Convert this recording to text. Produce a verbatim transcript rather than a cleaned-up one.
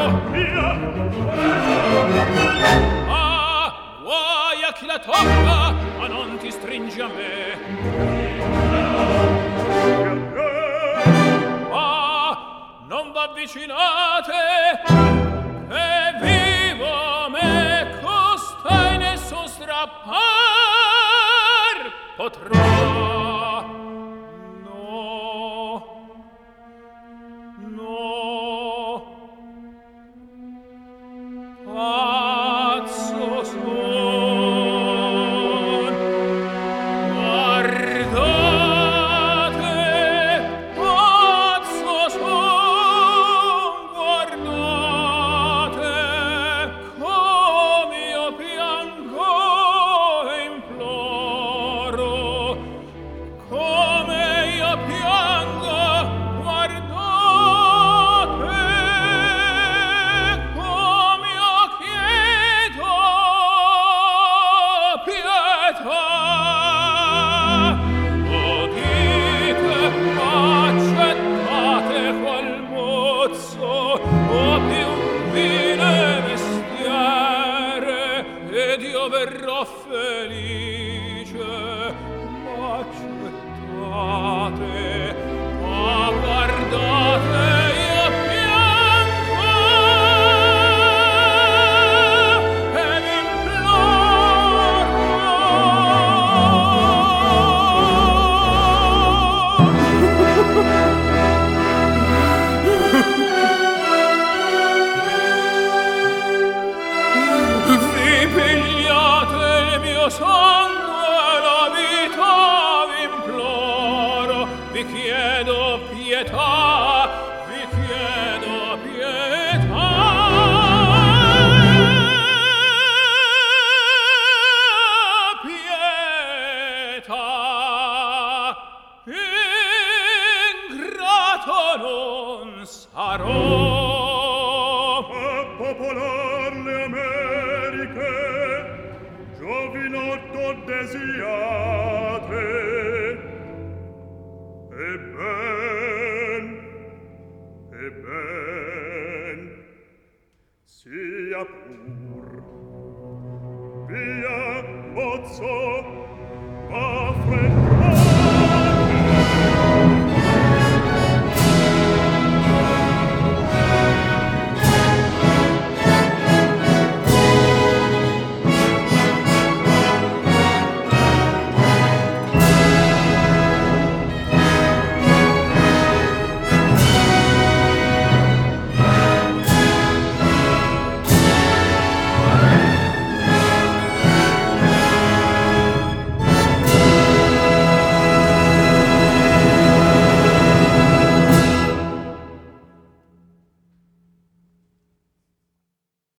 Ah, guai a chi la tocca, ma non ti stringi a me. Ah, non v'avvicinate, che vivo me costai nessun strappar potrà. Pazzo son, guardate, pazzo son, guardate, come io piango e imploro, come io piango, guardate. Verrò felice, ma accettate, ma guardate, io piango e sangue la vita v'imploro, vi chiedo pietà, vi chiedo pietà. Pietà, ingrato non sarò. A popolar le Americhe giovinotto desiate, e ben, e ben, sia pur. Via, mozzo, va freddo.